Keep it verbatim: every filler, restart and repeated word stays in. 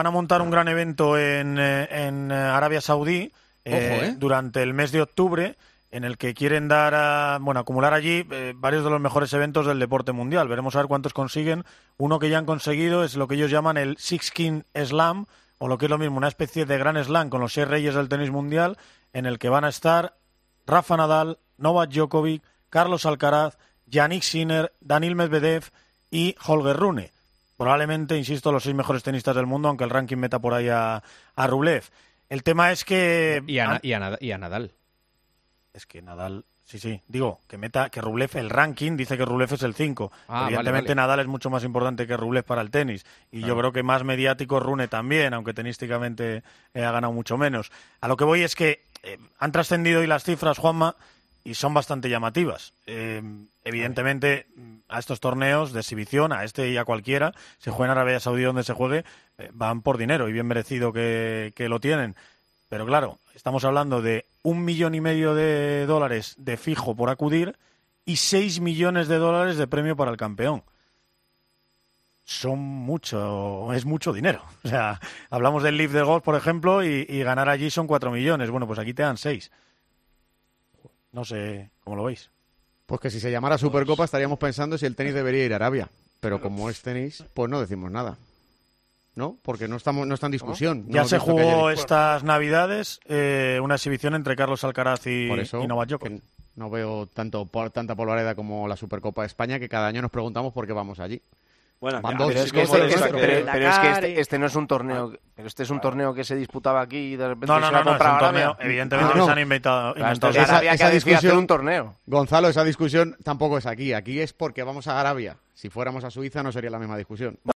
Van a montar un gran evento en, en Arabia Saudí eh, Ojo, ¿eh? durante el mes de octubre, en el que quieren dar a, bueno, acumular allí eh, varios de los mejores eventos del deporte mundial. Veremos a ver cuántos consiguen. Uno que ya han conseguido es lo que ellos llaman el Six King Slam, o lo que es lo mismo, una especie de gran slam con los seis reyes del tenis mundial, en el que van a estar Rafa Nadal, Novak Djokovic, Carlos Alcaraz, Yannick Sinner, Daniil Medvedev y Holger Rune. Probablemente, insisto, los seis mejores tenistas del mundo, aunque el ranking meta por ahí a, a Rublev. El tema es que... Y a, y, a, y a Nadal. Es que Nadal... Sí, sí. Digo, que meta que Rublev, el ranking, dice que Rublev es el cinco. Ah, Evidentemente vale, vale. Nadal es mucho más importante que Rublev para el tenis. Y Claro. yo creo que más mediático Rune también, aunque tenísticamente eh, ha ganado mucho menos. A lo que voy es que eh, han trascendido hoy las cifras, Juanma, y son bastante llamativas. Eh, evidentemente, a estos torneos de exhibición, a este y a cualquiera, se juega en Arabia Saudí donde se juegue, eh, van por dinero y bien merecido que, que lo tienen. Pero claro, estamos hablando de un millón y medio de dólares de fijo por acudir y seis millones de dólares de premio para el campeón. Son mucho, es mucho dinero. O sea, hablamos del Leaf de golf, por ejemplo, y, y ganar allí son cuatro millones. Bueno, pues aquí te dan seis. No sé cómo lo veis. Pues que si se llamara Supercopa estaríamos pensando si el tenis debería ir a Arabia. Pero como es tenis, pues no decimos nada. ¿No? Porque no estamos no está en discusión. No Ya hemos se visto que jugó haya- estas Navidades eh, una exhibición entre Carlos Alcaraz y, Por eso y Novak Djokovic. que no veo tanto por, tanta polvareda como la Supercopa de España, que cada año nos preguntamos por qué vamos allí. Bueno, Van ya, dos, pero es que dos este, goles este- nuestros. pero- pero es que Dakar este, y- este no es un torneo, pero este es un torneo que se disputaba aquí y de repente No, no, se no, ha no, es un comprado torneo. Arabia. Evidentemente Ah, no. se han inventado. Claro, inventado entonces esa- Arabia que esa ha decidido hacer discusión- un torneo. Gonzalo, esa discusión tampoco es aquí. Aquí es porque vamos a Arabia. Si fuéramos a Suiza no sería la misma discusión.